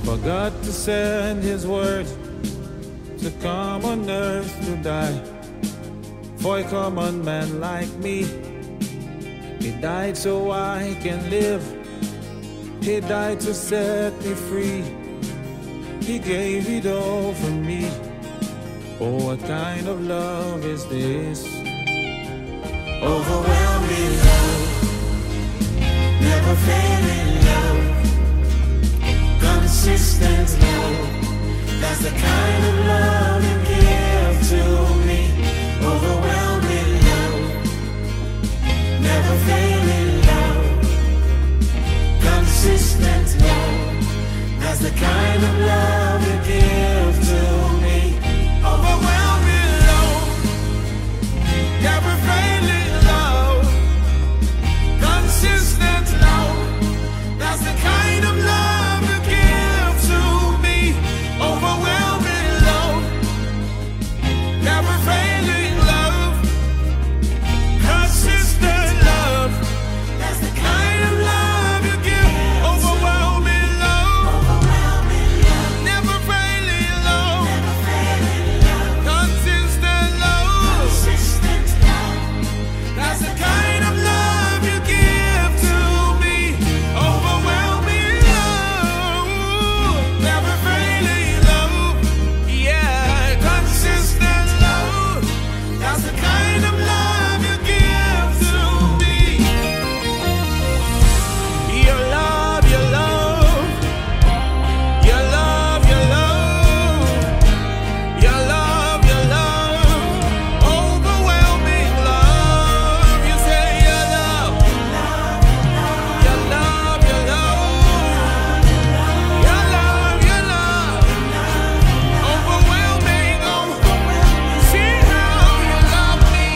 For God to send his word to come on earth to die for a common man like me. He died so I can live. He died to set me free. He gave it all for me. Oh, what kind of love is this? Overwhelming love, never failing love, consistent love. That's the kind of love you give to me. Overwhelming love, never failing love, consistent love. That's the kind of love you give to me. Overwhelming love, never failing love, consistent love. That's the kind of love you give to me. Overwhelming love, never failing love, consistent love. That's the kind of love you give. Overwhelming love, never failing love, consistent love. That's the kind of love you give to me. Overwhelming love, never failing love, yeah, consistent love. That's the kind of love you give to me. Your love, your love, your love, your love, your love, your love, overwhelming love. You say your love, your love, your love, your love, your love, overwhelming. Oh, see how you love me,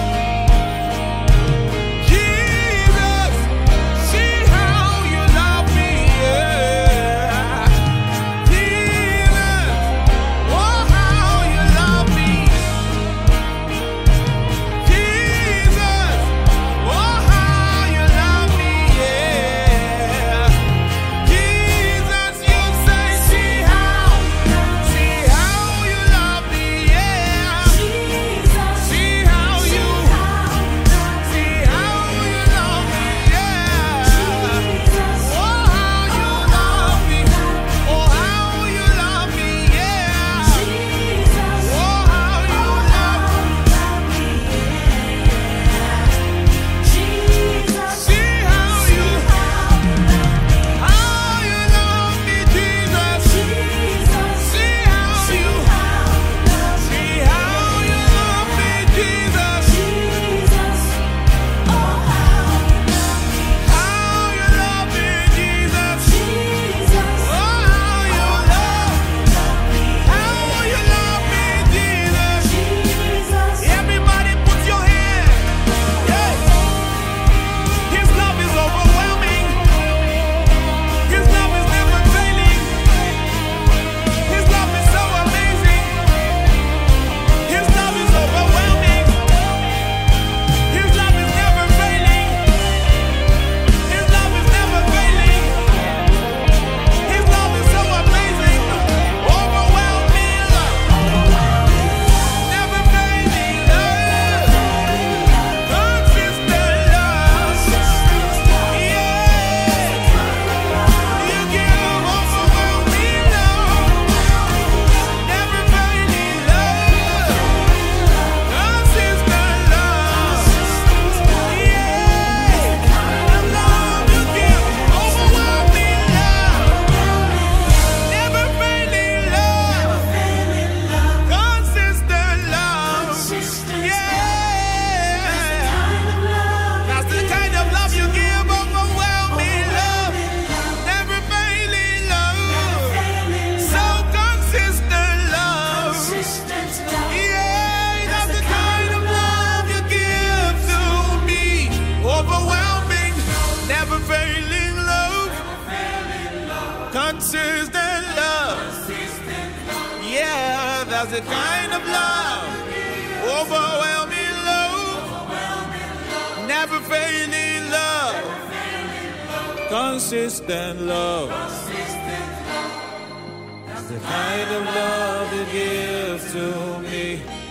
Jesus. See how you love me, yeah, Jesus. Oh, how you love me, Jesus. Oh, how you love me, yeah, Jesus. You say, see how you love me, yeah, see how you love me, yeah. Oh, how you love me, oh, how you love me, yeah. Oh, how you love me, see how you love me, Jesus. See how you love me, Jesus. How you love me, Jesus. Oh, how you love me, Jesus. Everybody put your hand. Yeah. His love is overwhelming. His love is never failing. His love is so amazing. His love is overwhelming. His love is never failing. His love is never failing. His love is so amazing. Overwhelming love. Never failing love. Consistent love. Yeah. You give overwhelming love. Never failing love. Consistent love. Yeah. The love you give overwhelming love. Never failing love. Consistent love. Yeah. That's the kind of love you give, overwhelming love. Never failing love. So consistent love. Yeah, that's the kind of love you give to me. Overwhelming, never failing love. Consistent love. Yeah, that's the kind of love. Overwhelming love. Never failing love. Consistent love. the kind of love you give to me.